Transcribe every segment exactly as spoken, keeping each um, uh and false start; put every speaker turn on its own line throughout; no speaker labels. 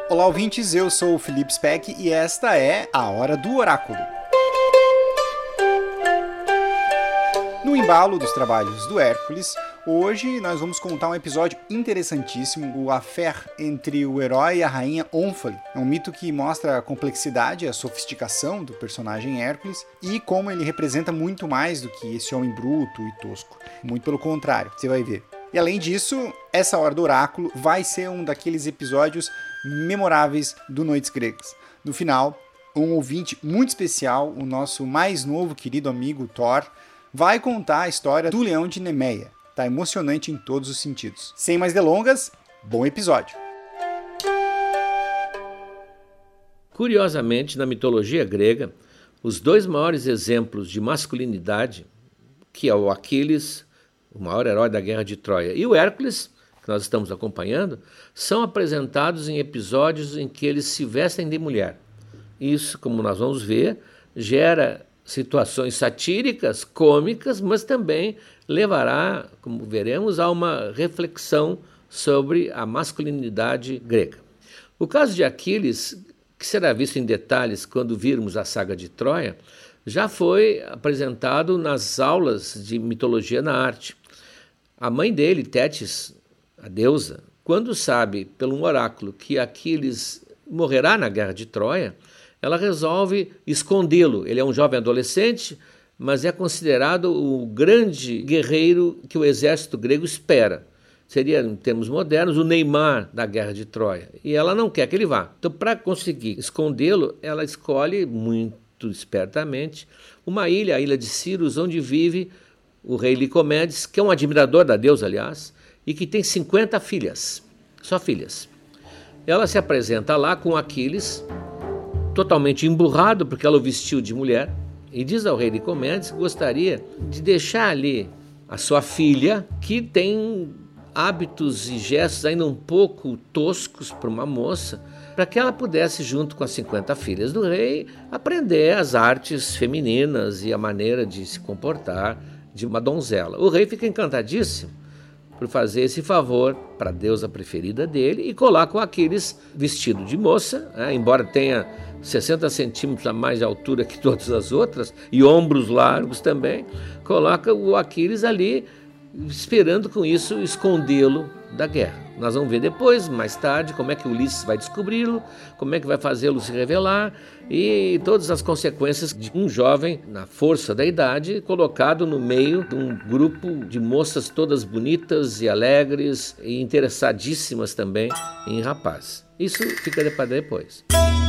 Olá, ouvintes, eu sou o Felipe Speck e esta é a Hora do Oráculo. No embalo dos trabalhos do Hércules, hoje nós vamos contar um episódio interessantíssimo, o affaire entre o herói e a rainha Ônfale. É um mito que mostra a complexidade e a sofisticação do personagem Hércules e como ele representa muito mais do que esse homem bruto e tosco. Muito pelo contrário, você vai ver. E além disso, essa Hora do Oráculo vai ser um daqueles episódios memoráveis do Noites Gregas. No final, um ouvinte muito especial, o nosso mais novo querido amigo Thor, vai contar a história do leão de Nemeia. Tá emocionante em todos os sentidos. Sem mais delongas, bom episódio!
Curiosamente, na mitologia grega, os dois maiores exemplos de masculinidade, que é o Aquiles, o maior herói da Guerra de Troia, e o Hércules, que nós estamos acompanhando, são apresentados em episódios em que eles se vestem de mulher. Isso, como nós vamos ver, gera situações satíricas, cômicas, mas também levará, como veremos, a uma reflexão sobre a masculinidade grega. O caso de Aquiles, que será visto em detalhes quando virmos a saga de Troia, já foi apresentado nas aulas de mitologia na arte. A mãe dele, Tétis, a deusa, quando sabe pelo um oráculo que Aquiles morrerá na guerra de Troia, ela resolve escondê-lo. Ele é um jovem adolescente, mas é considerado o grande guerreiro que o exército grego espera. Seria, em termos modernos, o Neymar da Guerra de Troia. E ela não quer que ele vá. Então, para conseguir escondê-lo, ela escolhe, muito espertamente, uma ilha, a ilha de Círios, onde vive o rei Licomedes, que é um admirador da deusa, aliás, e que tem cinquenta filhas, só filhas. Ela se apresenta lá com Aquiles, totalmente emburrado, porque ela o vestiu de mulher, e diz ao rei Licomedes que gostaria de deixar ali a sua filha, que tem hábitos e gestos ainda um pouco toscos para uma moça, para que ela pudesse, junto com as cinquenta filhas do rei, aprender as artes femininas e a maneira de se comportar de uma donzela. O rei fica encantadíssimo por fazer esse favor para a deusa preferida dele e coloca o Aquiles vestido de moça, né, embora tenha sessenta centímetros a mais de altura que todas as outras, e ombros largos também, coloca o Aquiles ali, esperando com isso escondê-lo da guerra. Nós vamos ver depois, mais tarde, como é que Ulisses vai descobri-lo, como é que vai fazê-lo se revelar, e todas as consequências de um jovem, na força da idade, colocado no meio de um grupo de moças todas bonitas e alegres, e interessadíssimas também em rapazes. Isso fica para depois.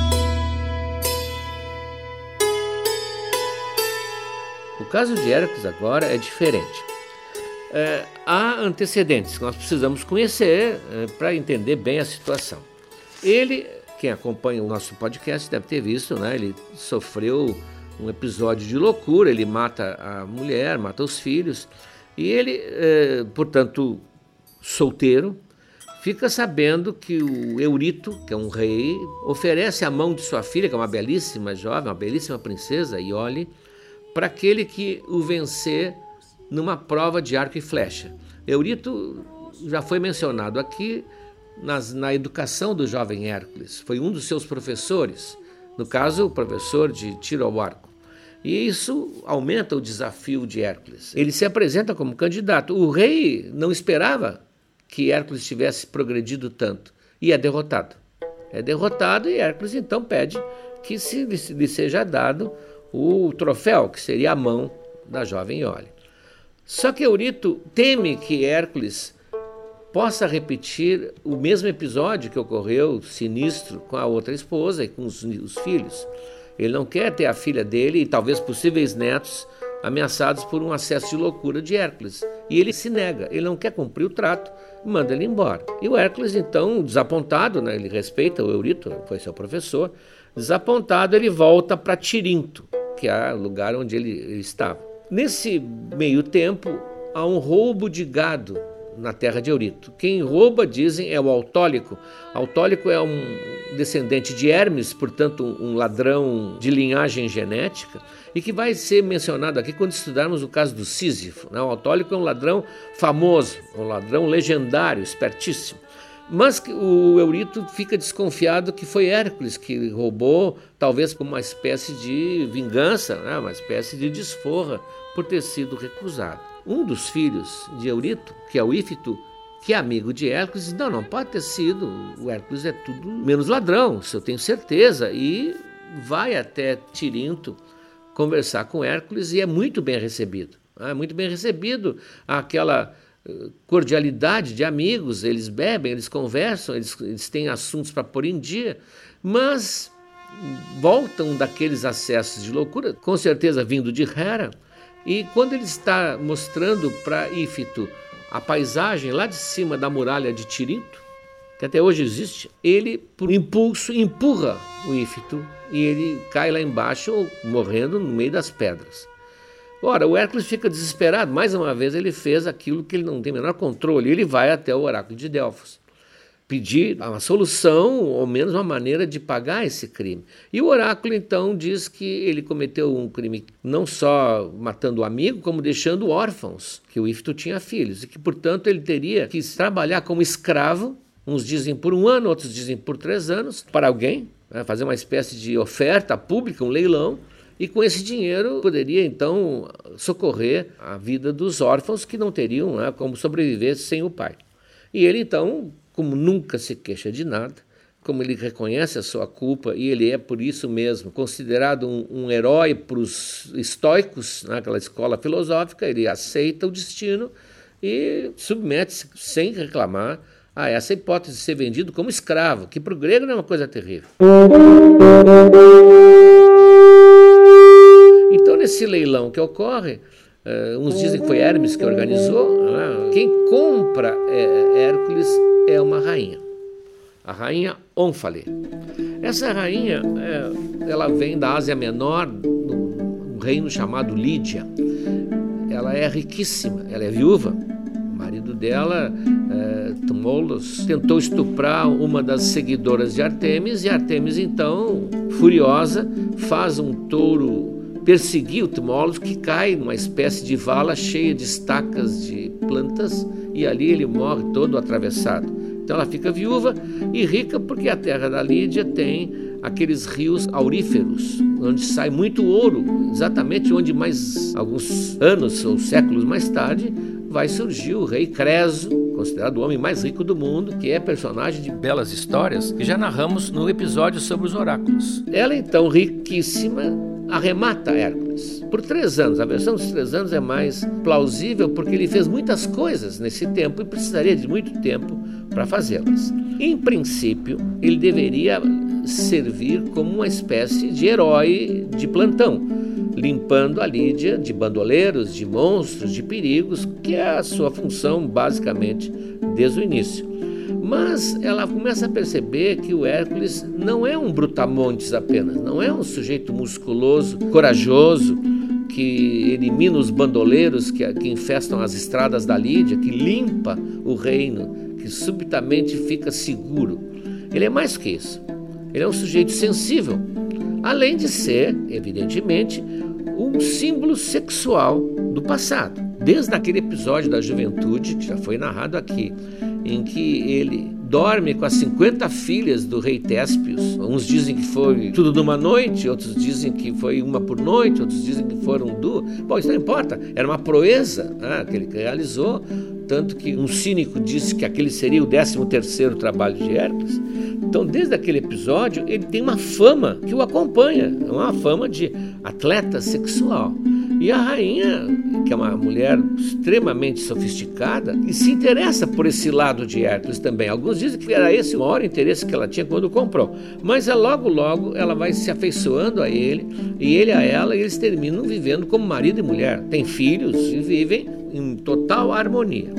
O caso de Hércules agora é diferente. É, há antecedentes que nós precisamos conhecer é, para entender bem a situação. Ele, quem acompanha o nosso podcast deve ter visto, né? Ele sofreu um episódio de loucura, ele mata a mulher, mata os filhos, e ele, é, portanto, solteiro, fica sabendo que o Eurito, que é um rei, oferece a mão de sua filha, que é uma belíssima jovem, uma belíssima princesa, Iole, para aquele que o vencer numa prova de arco e flecha. Eurito já foi mencionado aqui nas, na educação do jovem Hércules. Foi um dos seus professores, no caso, o professor de tiro ao arco. E isso aumenta o desafio de Hércules. Ele se apresenta como candidato. O rei não esperava que Hércules tivesse progredido tanto e é derrotado. É derrotado e Hércules então pede que se lhe seja dado o troféu, que seria a mão da jovem Iole. Só que Eurito teme que Hércules possa repetir o mesmo episódio que ocorreu sinistro com a outra esposa e com os, os filhos. Ele não quer ter a filha dele e talvez possíveis netos ameaçados por um acesso de loucura de Hércules. E ele se nega, ele não quer cumprir o trato e manda ele embora. E o Hércules, então, desapontado, né, ele respeita o Eurito, foi seu professor, desapontado ele volta para Tirinto, que é o lugar onde ele, ele estava. Nesse meio tempo, há um roubo de gado na terra de Eurito. Quem rouba, dizem, é o Autólico. Autólico é um descendente de Hermes, portanto um ladrão de linhagem genética, e que vai ser mencionado aqui quando estudarmos o caso do Sísifo. O Autólico é um ladrão famoso, um ladrão legendário, espertíssimo. Mas o Eurito fica desconfiado que foi Hércules que roubou, talvez por uma espécie de vingança, né? Uma espécie de desforra por ter sido recusado. Um dos filhos de Eurito, que é o Ífito, que é amigo de Hércules, diz, não, não pode ter sido, o Hércules é tudo menos ladrão, isso eu tenho certeza, e vai até Tirinto conversar com Hércules e é muito bem recebido, é muito bem recebido, aquela cordialidade de amigos, eles bebem, eles conversam, eles, eles têm assuntos para pôr em dia, mas voltam daqueles acessos de loucura, com certeza vindo de Hera, e quando ele está mostrando para Ífito a paisagem lá de cima da muralha de Tirinto, que até hoje existe, ele, por impulso, empurra o Ífito e ele cai lá embaixo, morrendo no meio das pedras. Ora, o Hércules fica desesperado, mais uma vez ele fez aquilo que ele não tem o menor controle, ele vai até o oráculo de Delfos, pedir uma solução, ou ao menos uma maneira de pagar esse crime. E o oráculo então diz que ele cometeu um crime não só matando o amigo, como deixando órfãos, que o Ífito tinha filhos, e que portanto ele teria que trabalhar como escravo, uns dizem por um ano, outros dizem por três anos, para alguém, né, fazer uma espécie de oferta pública, um leilão, e com esse dinheiro poderia então socorrer a vida dos órfãos que não teriam, né, como sobreviver sem o pai. E ele então, como nunca se queixa de nada, como ele reconhece a sua culpa e ele é por isso mesmo considerado um, um herói para os estoicos, naquela escola filosófica, ele aceita o destino e submete-se sem reclamar a essa hipótese de ser vendido como escravo, que para o grego não é uma coisa terrível. Então, nesse leilão que ocorre, uh, uns dizem que foi Hermes que organizou, uh, quem compra é, Hércules é uma rainha, a rainha Ônfale. Essa rainha, é, ela vem da Ásia Menor, num reino chamado Lídia. Ela é riquíssima, ela é viúva. O marido dela, é, Tmolus, tentou estuprar uma das seguidoras de Artemis, e Artemis, então, furiosa, faz um touro perseguir o Tmolus, que cai numa espécie de vala cheia de estacas de plantas, e ali ele morre todo atravessado. Então ela fica viúva e rica porque a terra da Lídia tem aqueles rios auríferos, onde sai muito ouro, exatamente onde mais alguns anos ou séculos mais tarde vai surgir o rei Creso, considerado o homem mais rico do mundo, que é personagem de belas histórias que já narramos no episódio sobre os oráculos. Ela então, riquíssima, arremata Hércules por três anos. A versão dos três anos é mais plausível porque ele fez muitas coisas nesse tempo e precisaria de muito tempo para fazê-las. Em princípio, ele deveria servir como uma espécie de herói de plantão, limpando a Lídia de bandoleiros, de monstros, de perigos, que é a sua função basicamente desde o início. Mas ela começa a perceber que o Hércules não é um brutamontes apenas, não é um sujeito musculoso, corajoso, que elimina os bandoleiros que, que infestam as estradas da Lídia, que limpa o reino, que subitamente fica seguro. Ele é mais que isso. Ele é um sujeito sensível, além de ser, evidentemente, um símbolo sexual do passado. Desde aquele episódio da juventude, que já foi narrado aqui, em que ele dorme com as cinquenta filhas do rei Téspios. Uns dizem que foi tudo numa noite, outros dizem que foi uma por noite, outros dizem que foram duas. Bom, isso não importa, era uma proeza, né, que ele realizou, tanto que um cínico disse que aquele seria o décimo terceiro trabalho de Hércules. Então, desde aquele episódio, ele tem uma fama que o acompanha, uma fama de atleta sexual. E a rainha, que é uma mulher extremamente sofisticada, e se interessa por esse lado de Hércules também. Alguns dizem que era esse o maior interesse que ela tinha quando comprou. Mas é logo, logo, ela vai se afeiçoando a ele, e ele a ela, e eles terminam vivendo como marido e mulher. Têm filhos e vivem em total harmonia.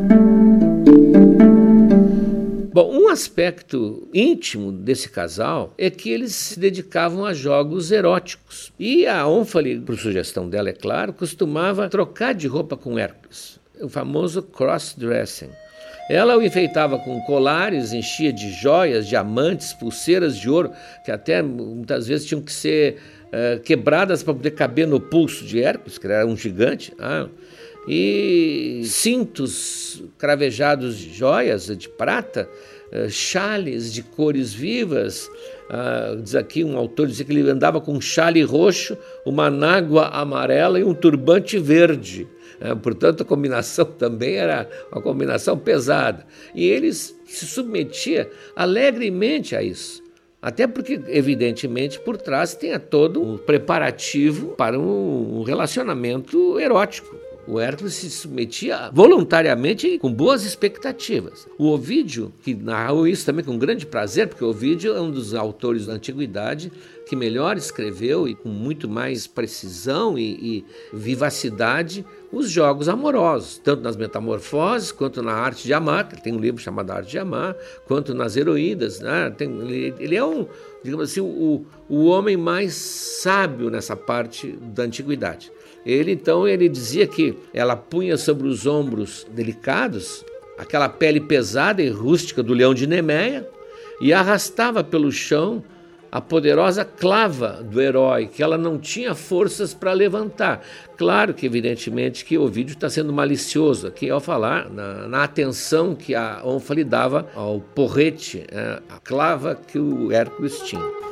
Bom, um aspecto íntimo desse casal é que eles se dedicavam a jogos eróticos. E a Ônfale, por sugestão dela, é claro, costumava trocar de roupa com Hércules, o famoso cross-dressing. Ela o enfeitava com colares, enchia de joias, diamantes, pulseiras de ouro, que até muitas vezes tinham que ser uh, quebradas para poder caber no pulso de Hércules, que era um gigante. Ah, e cintos cravejados de joias de prata, chales de cores vivas. Uh, diz aqui, um autor dizia que ele andava com um chale roxo, uma nágua amarela e um turbante verde. Uh, portanto, a combinação também era uma combinação pesada. E ele se submetia alegremente a isso. Até porque, evidentemente, por trás tinha todo um preparativo para um relacionamento erótico. O Hércules se submetia voluntariamente com boas expectativas. O Ovídio, que narrou isso também com grande prazer, porque o Ovídio é um dos autores da antiguidade que melhor escreveu e com muito mais precisão e, e vivacidade os jogos amorosos, tanto nas Metamorfoses, quanto na Arte de Amar, que tem um livro chamado Arte de Amar, quanto nas Heroídas. Né? Tem, ele, ele é um, digamos assim, o, o homem mais sábio nessa parte da antiguidade. Ele, então, ele dizia que ela punha sobre os ombros delicados aquela pele pesada e rústica do leão de Nemeia e arrastava pelo chão a poderosa clava do herói, que ela não tinha forças para levantar. Claro que, evidentemente, que Ovídio está sendo malicioso aqui ao falar na, na atenção que a Ônfale dava ao porrete, é, a clava que o Hércules tinha.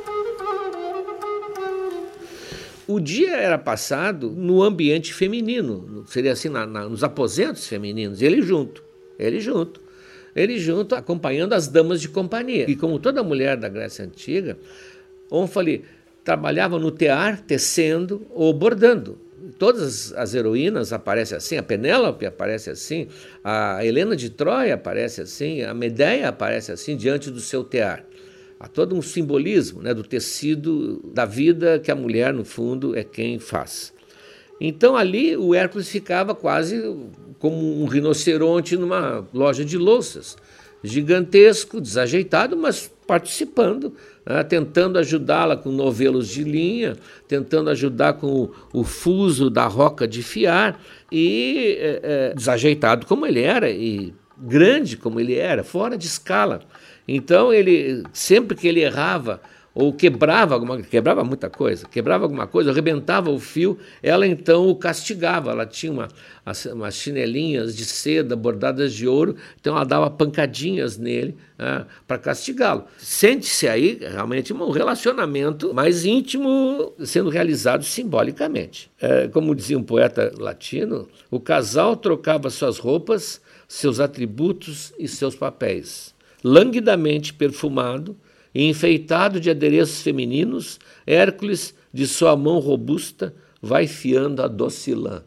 O dia era passado no ambiente feminino, seria assim, na, na, nos aposentos femininos, ele junto, ele junto, ele junto, acompanhando as damas de companhia. E como toda mulher da Grécia Antiga, Ônfale trabalhava no tear, tecendo ou bordando. Todas as heroínas aparecem assim, a Penélope aparece assim, a Helena de Troia aparece assim, a Medeia aparece assim diante do seu tear. Há todo um simbolismo, né, do tecido da vida que a mulher, no fundo, é quem faz. Então ali o Hércules ficava quase como um rinoceronte numa loja de louças, gigantesco, desajeitado, mas participando, né, tentando ajudá-la com novelos de linha, tentando ajudar com o, o fuso da roca de fiar, e é, é, desajeitado como ele era, e grande como ele era, fora de escala. Então, ele, sempre que ele errava ou quebrava alguma quebrava muita coisa, quebrava alguma coisa, arrebentava o fio, ela então o castigava. Ela tinha uma, umas chinelinhas de seda bordadas de ouro, então ela dava pancadinhas nele, né, para castigá-lo. Sente-se aí realmente um relacionamento mais íntimo sendo realizado simbolicamente. É, como dizia um poeta latino, o casal trocava suas roupas, seus atributos e seus papéis. Languidamente perfumado e enfeitado de adereços femininos, Hércules, de sua mão robusta, vai fiando a doce lã.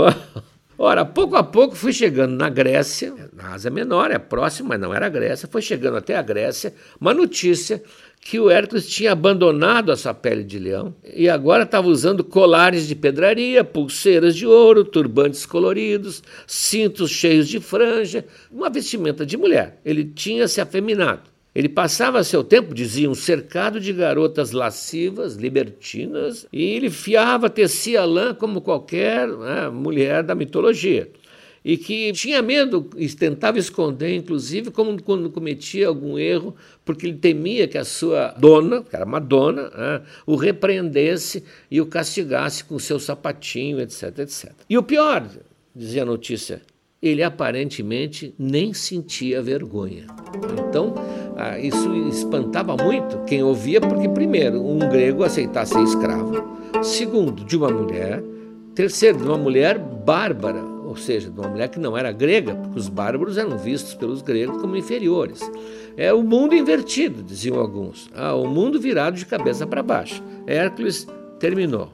Ora, pouco a pouco fui chegando na Grécia, na Ásia Menor, é próximo, mas não era a Grécia, foi chegando até a Grécia, uma notícia que o Hércules tinha abandonado a sua pele de leão e agora estava usando colares de pedraria, pulseiras de ouro, turbantes coloridos, cintos cheios de franja, uma vestimenta de mulher. Ele tinha se afeminado. Ele passava seu tempo, diziam, cercado de garotas lascivas, libertinas, e ele fiava, tecia lã como qualquer, né, mulher da mitologia. E que tinha medo e tentava esconder, inclusive, como quando cometia algum erro, porque ele temia que a sua dona, que era uma dona, né, o repreendesse e o castigasse com seu sapatinho, etc, etcétera. E o pior, dizia a notícia, ele aparentemente nem sentia vergonha. Então, ah, isso espantava muito quem ouvia, porque, primeiro, um grego aceitar ser escravo, segundo, de uma mulher, terceiro, de uma mulher bárbara, ou seja, de uma mulher que não era grega, porque os bárbaros eram vistos pelos gregos como inferiores. É o mundo invertido, diziam alguns, ah, o mundo virado de cabeça para baixo. Hércules terminou.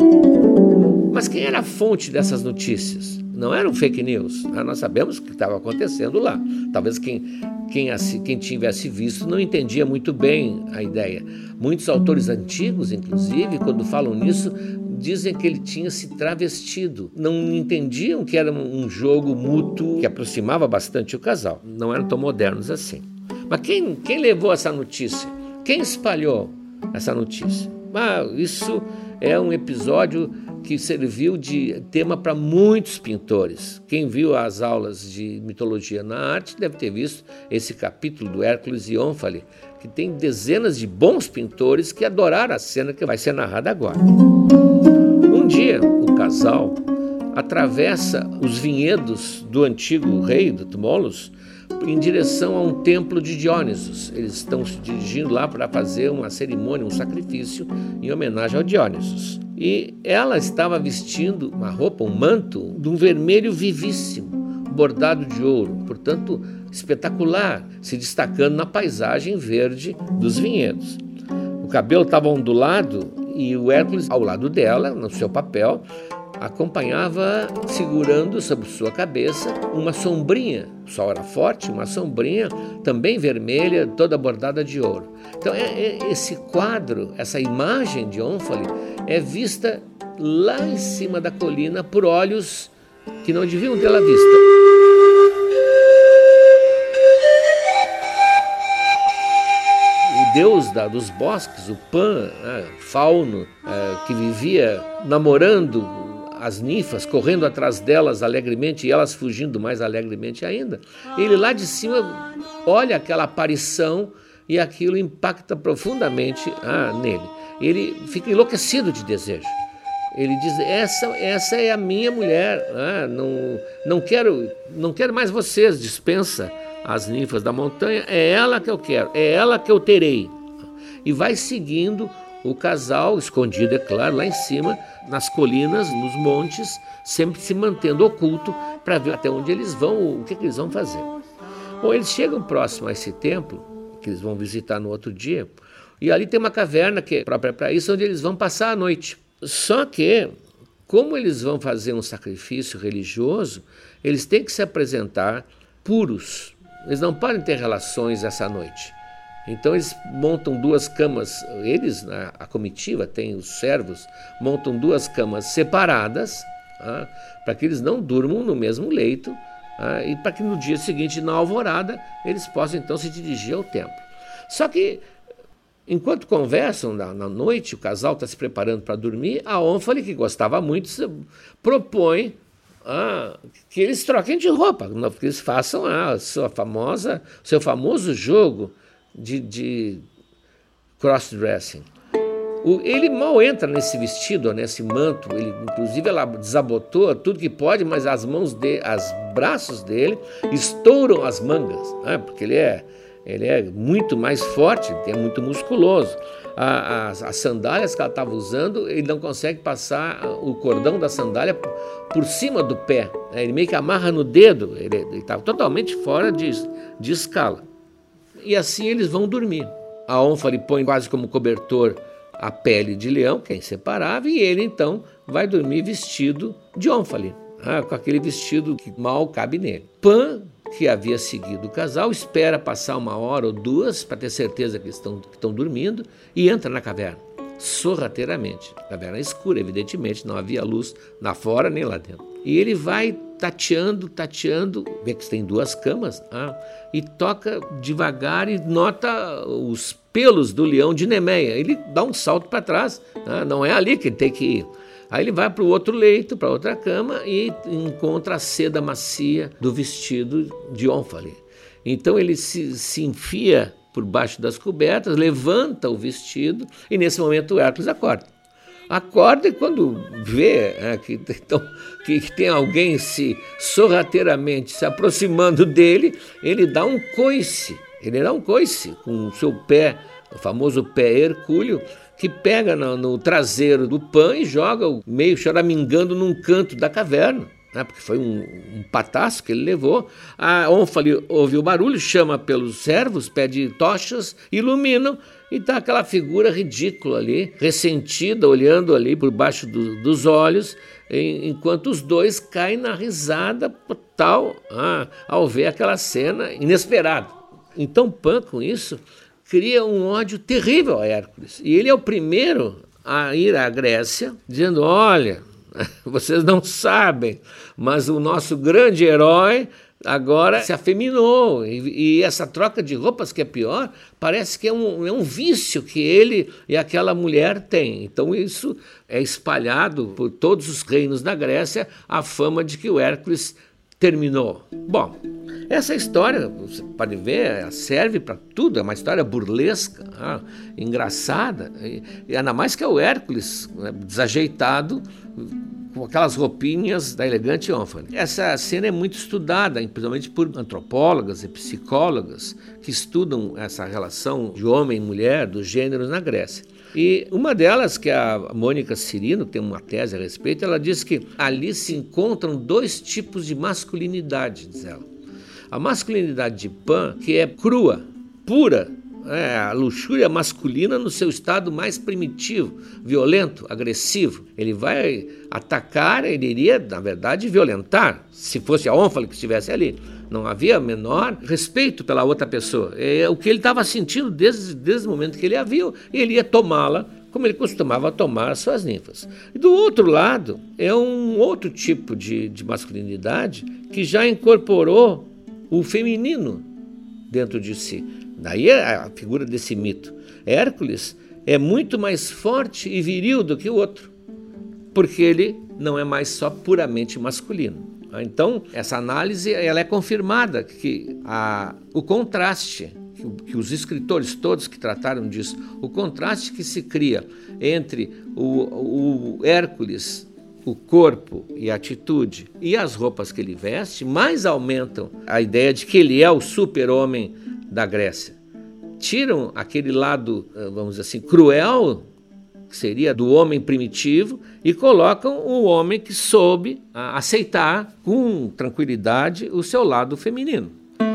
Mas quem era a fonte dessas notícias? Não eram fake news, ah, nós sabemos o que estava acontecendo lá. Talvez quem, quem, quem tivesse visto não entendia muito bem a ideia. Muitos autores antigos, inclusive, quando falam nisso, dizem que ele tinha se travestido. Não entendiam que era um jogo mútuo que aproximava bastante o casal. Não eram tão modernos assim. Mas quem, quem levou essa notícia? Quem espalhou essa notícia? Ah, isso é um episódio que serviu de tema para muitos pintores. Quem viu as aulas de mitologia na arte deve ter visto esse capítulo do Hércules e Ônfale, que tem dezenas de bons pintores que adoraram a cena que vai ser narrada agora. Um dia, o casal, atravessa os vinhedos do antigo rei, do Tmolus, em direção a um templo de Diónisos. Eles estão se dirigindo lá para fazer uma cerimônia, um sacrifício em homenagem ao Diónisos. E ela estava vestindo uma roupa, um manto, de um vermelho vivíssimo, bordado de ouro, portanto espetacular, se destacando na paisagem verde dos vinhedos. O cabelo estava ondulado e o Hércules, ao lado dela, no seu papel, acompanhava segurando sobre sua cabeça uma sombrinha. O sol era forte, uma sombrinha também vermelha, toda bordada de ouro. Então é, é, esse quadro, essa imagem de Ônfale é vista lá em cima da colina por olhos que não deviam tê-la vista. O deus da, dos bosques, o Pan, né, fauno, é, que vivia namorando as ninfas, correndo atrás delas alegremente e elas fugindo mais alegremente ainda, ele lá de cima olha aquela aparição e aquilo impacta profundamente ah, nele. Ele fica enlouquecido de desejo. Ele diz, essa, essa é a minha mulher, ah, não, não, quero, não quero mais vocês, dispensa as ninfas da montanha, é ela que eu quero, é ela que eu terei. E vai seguindo o casal, escondido, é claro, lá em cima, nas colinas, nos montes, sempre se mantendo oculto para ver até onde eles vão, o que, que eles vão fazer. Bom, eles chegam próximo a esse templo, que eles vão visitar no outro dia, e ali tem uma caverna que é própria para isso, onde eles vão passar a noite. Só que, como eles vão fazer um sacrifício religioso, eles têm que se apresentar puros. Eles não podem ter relações essa noite. Então eles montam duas camas, eles, a comitiva, tem os servos, montam duas camas separadas, ah, para que eles não durmam no mesmo leito, ah, e para que no dia seguinte, na alvorada, eles possam então se dirigir ao templo. Só que, enquanto conversam na, na noite, o casal está se preparando para dormir, a Ônfale, que gostava muito, propõe ah, que eles troquem de roupa, que eles façam a sua famosa, seu famoso jogo de, de cross-dressing. O, ele mal entra nesse vestido, nesse manto, ele, inclusive ela desabotoa tudo que pode, mas as mãos dele, os braços dele estouram as mangas, né, porque ele é, ele é muito mais forte, é muito musculoso. A, as, as sandálias que ela estava usando, ele não consegue passar o cordão da sandália por, por cima do pé, né, ele meio que amarra no dedo, ele estava totalmente fora de, de escala. E assim eles vão dormir. A Ônfale põe quase como cobertor a pele de leão, que é inseparável, e ele então vai dormir vestido de Ônfale, ah, com aquele vestido que mal cabe nele. Pan, que havia seguido o casal, espera passar uma hora ou duas para ter certeza que estão, que estão dormindo e entra na caverna, sorrateiramente. A caverna é escura, evidentemente, não havia luz lá fora nem lá dentro. E ele vai tateando, tateando, vê que tem duas camas, ah, e toca devagar e nota os pelos do leão de Nemeia. Ele dá um salto para trás, ah, não é ali que ele tem que ir. Aí ele vai para o outro leito, para outra cama e encontra a seda macia do vestido de Ônfale. Então ele se, se enfia por baixo das cobertas, levanta o vestido e nesse momento o Hércules acorda. Acorda e quando vê é, que, então, que, que tem alguém se sorrateiramente se aproximando dele, ele dá um coice, ele dá um coice com o seu pé, o famoso pé hercúleo, que pega no, no traseiro do Pan e joga meio choramingando num canto da caverna, né, porque foi um, um pataço que ele levou. A Ônfale ouve o barulho, chama pelos servos, pede tochas, iluminam, e está aquela figura ridícula ali, ressentida, olhando ali por baixo do, dos olhos, em, enquanto os dois caem na risada total ah, ao ver aquela cena inesperada. Então Pan, com isso, cria um ódio terrível a Hércules. E ele é o primeiro a ir à Grécia, dizendo, olha, vocês não sabem, mas o nosso grande herói agora se afeminou, e, e essa troca de roupas, que é pior, parece que é um, é um vício que ele e aquela mulher têm. Então isso é espalhado por todos os reinos da Grécia, a fama de que o Hércules terminou. Bom, essa história, você pode ver, serve para tudo, é uma história burlesca, ah, engraçada, e, e ainda mais que é o Hércules, né, desajeitado, com aquelas roupinhas da elegante Ônfale. Essa cena é muito estudada, principalmente por antropólogas e psicólogas que estudam essa relação de homem e mulher, dos gêneros na Grécia. E uma delas, que é a Mônica Cirino, que tem uma tese a respeito, ela diz que ali se encontram dois tipos de masculinidade, diz ela. A masculinidade de Pan, que é crua, pura, é a luxúria masculina no seu estado mais primitivo, violento, agressivo. Ele vai atacar, ele iria, na verdade, violentar, se fosse a Ônfale que estivesse ali. Não havia menor respeito pela outra pessoa. É o que ele estava sentindo desde, desde o momento que ele a viu, e ele ia tomá-la como ele costumava tomar as suas ninfas. E do outro lado, é um outro tipo de, de masculinidade que já incorporou o feminino dentro de si. Daí é a figura desse mito. Hércules é muito mais forte e viril do que o outro, porque ele não é mais só puramente masculino. Então, essa análise ela é confirmada, que a, o contraste, que, que os escritores todos que trataram disso, o contraste que se cria entre o, o Hércules, o corpo e a atitude, e as roupas que ele veste, mais aumentam a ideia de que ele é o super-homem da Grécia. Tiram aquele lado, vamos dizer assim, cruel, que seria do homem primitivo, e colocam o homem que soube aceitar com tranquilidade o seu lado feminino.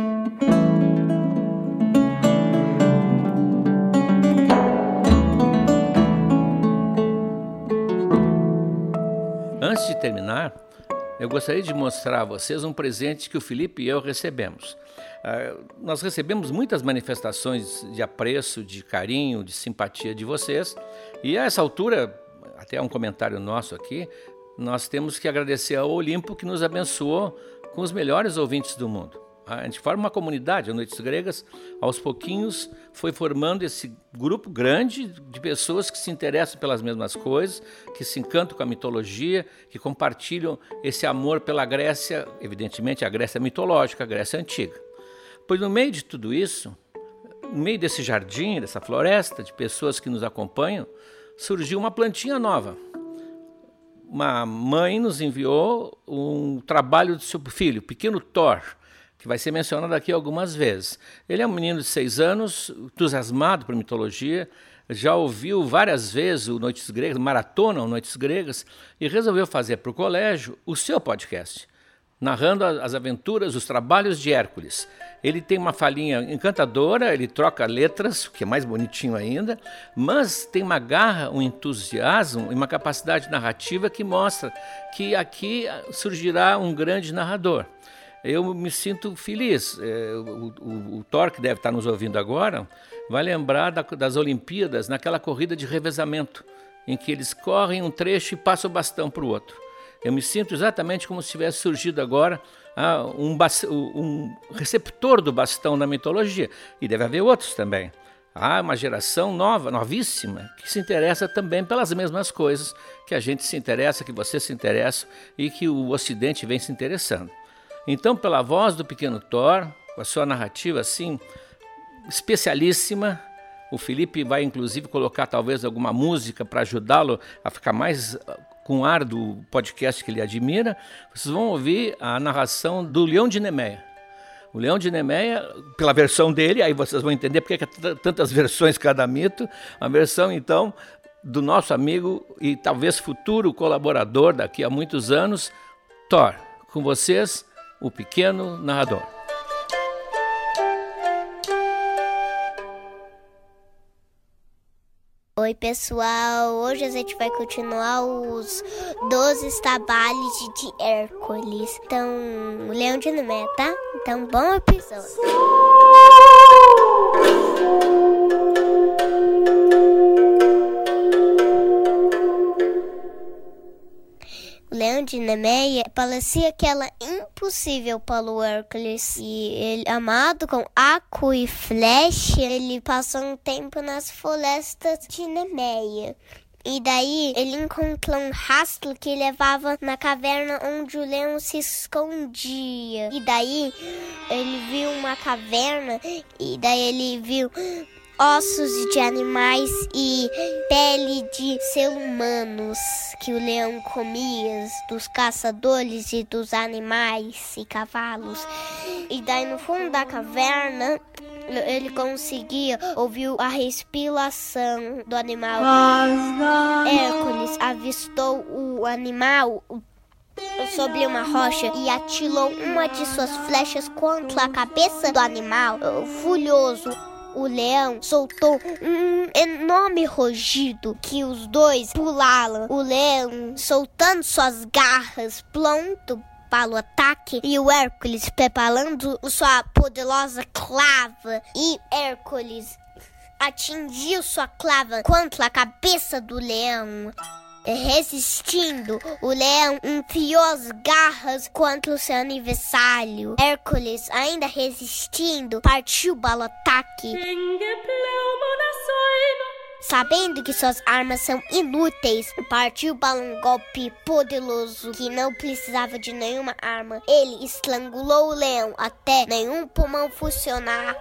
Antes de terminar, eu gostaria de mostrar a vocês um presente que o Felipe e eu recebemos. Uh, nós recebemos muitas manifestações de apreço, de carinho, de simpatia de vocês, e a essa altura, até um comentário nosso aqui, nós temos que agradecer ao Olimpo que nos abençoou com os melhores ouvintes do mundo. A gente forma uma comunidade, a Noites Gregas, aos pouquinhos foi formando esse grupo grande de pessoas que se interessam pelas mesmas coisas, que se encantam com a mitologia, que compartilham esse amor pela Grécia, evidentemente a Grécia mitológica, a Grécia antiga. Pois no meio de tudo isso, no meio desse jardim, dessa floresta de pessoas que nos acompanham, surgiu uma plantinha nova. Uma mãe nos enviou um trabalho do seu filho, o pequeno Thor, que vai ser mencionado aqui algumas vezes. Ele é um menino de seis anos, entusiasmado por mitologia, já ouviu várias vezes o Noites Gregas, maratona o Noites Gregas, e resolveu fazer para o colégio o seu podcast, narrando as aventuras, os trabalhos de Hércules. Ele tem uma falinha encantadora, ele troca letras, o que é mais bonitinho ainda, mas tem uma garra, um entusiasmo e uma capacidade narrativa que mostra que aqui surgirá um grande narrador. Eu me sinto feliz. O, o, o Thor, que deve estar nos ouvindo agora, vai lembrar da, das Olimpíadas, naquela corrida de revezamento, em que eles correm um trecho e passam o bastão para o outro. Eu me sinto exatamente como se tivesse surgido agora ah, um, um receptor do bastão na mitologia. E deve haver outros também. Há uma geração nova, novíssima, que se interessa também pelas mesmas coisas que a gente se interessa, que você se interessa e que o Ocidente vem se interessando. Então, pela voz do pequeno Thor, com a sua narrativa assim, especialíssima, o Felipe vai inclusive colocar talvez alguma música para ajudá-lo a ficar mais com o ar do podcast que ele admira. Vocês vão ouvir a narração do Leão de Nemeia. O Leão de Nemeia, pela versão dele, aí vocês vão entender porque é tantas versões cada mito, a versão então do nosso amigo e talvez futuro colaborador daqui a muitos anos, Thor. Com vocês, o pequeno narrador.
Oi pessoal, hoje a gente vai continuar os doze trabalhos de Hércules. Então, o Leão de Nemeia, tá? Então, bom episódio. O Leão de Nemeia parecia que ela impossível para o Hércules. E ele, amado com arco e flecha, ele passou um tempo nas florestas de Nemeia. E daí ele encontrou um rastro que levava na caverna onde o leão se escondia. E daí ele viu uma caverna e daí ele viu ossos de animais e pele de seres humanos que o leão comia, dos caçadores e dos animais e cavalos. E daí no fundo da caverna ele conseguia ouvir a respiração do animal. Hércules avistou o animal sobre uma rocha e atirou uma de suas flechas contra a cabeça do animal. Furioso, o leão soltou um enorme rugido que os dois pularam. O leão soltando suas garras, pronto para o ataque, e o Hércules preparando sua poderosa clava. E Hércules atingiu sua clava contra a cabeça do leão. Resistindo, o leão enfiou as garras contra o seu aniversário. Hércules, ainda resistindo, partiu para o ataque. Sabendo que suas armas são inúteis, partiu para um golpe poderoso que não precisava de nenhuma arma. Ele estrangulou o leão até nenhum pulmão funcionar.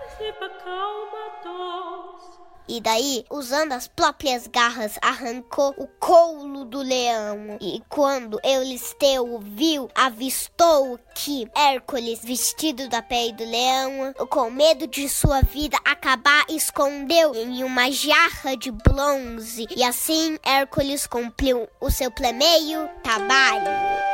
E daí, usando as próprias garras, arrancou o couro do leão. E quando Euristeu viu, avistou que Hércules, vestido da pele do leão, com medo de sua vida acabar, escondeu em uma jarra de bronze. E assim, Hércules cumpriu o seu primeiro trabalho.